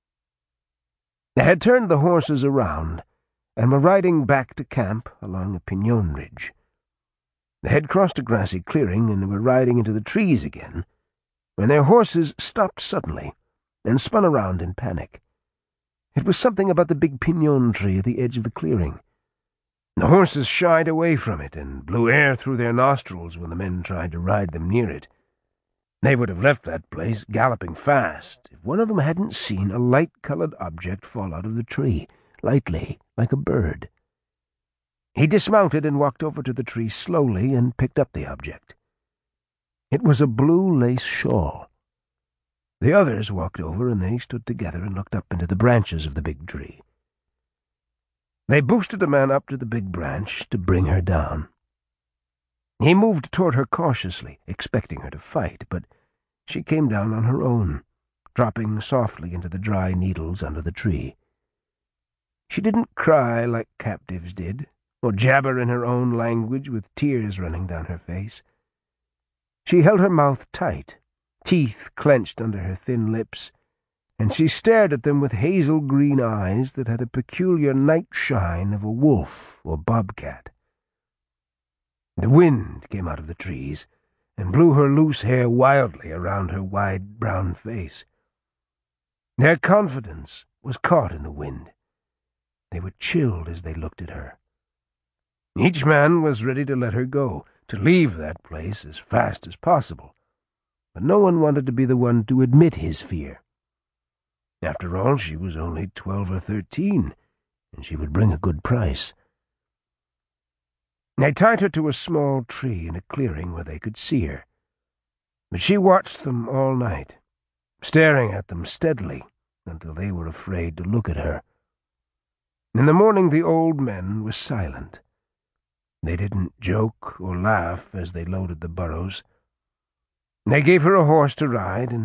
They had turned the horses around and were riding back to camp along a piñon ridge. They had crossed a grassy clearing and were riding into the trees again when their horses stopped suddenly and spun around in panic. It was something about the big piñon tree at the edge of the clearing. The horses shied away from it and blew air through their nostrils when the men tried to ride them near it. They would have left that place galloping fast if one of them hadn't seen a light-colored object fall out of the tree, lightly, like a bird. He dismounted and walked over to the tree slowly and picked up the object. It was a blue lace shawl. The others walked over and they stood together and looked up into the branches of the big tree. They boosted a man up to the big branch to bring her down. He moved toward her cautiously, expecting her to fight, but she came down on her own, dropping softly into the dry needles under the tree. She didn't cry like captives did, or jabber in her own language with tears running down her face. She held her mouth tight, teeth clenched under her thin lips, and she stared at them with hazel-green eyes that had a peculiar night shine of a wolf or bobcat. The wind came out of the trees and blew her loose hair wildly around her wide brown face. Their confidence was caught in the wind. They were chilled as they looked at her. Each man was ready to let her go, to leave that place as fast as possible, but no one wanted to be the one to admit his fear. After all, she was only 12 or 13, and she would bring a good price. They tied her to a small tree in a clearing where they could see her, but she watched them all night, staring at them steadily until they were afraid to look at her. In the morning the old men were silent. They didn't joke or laugh as they loaded the burros. They gave her a horse to ride, and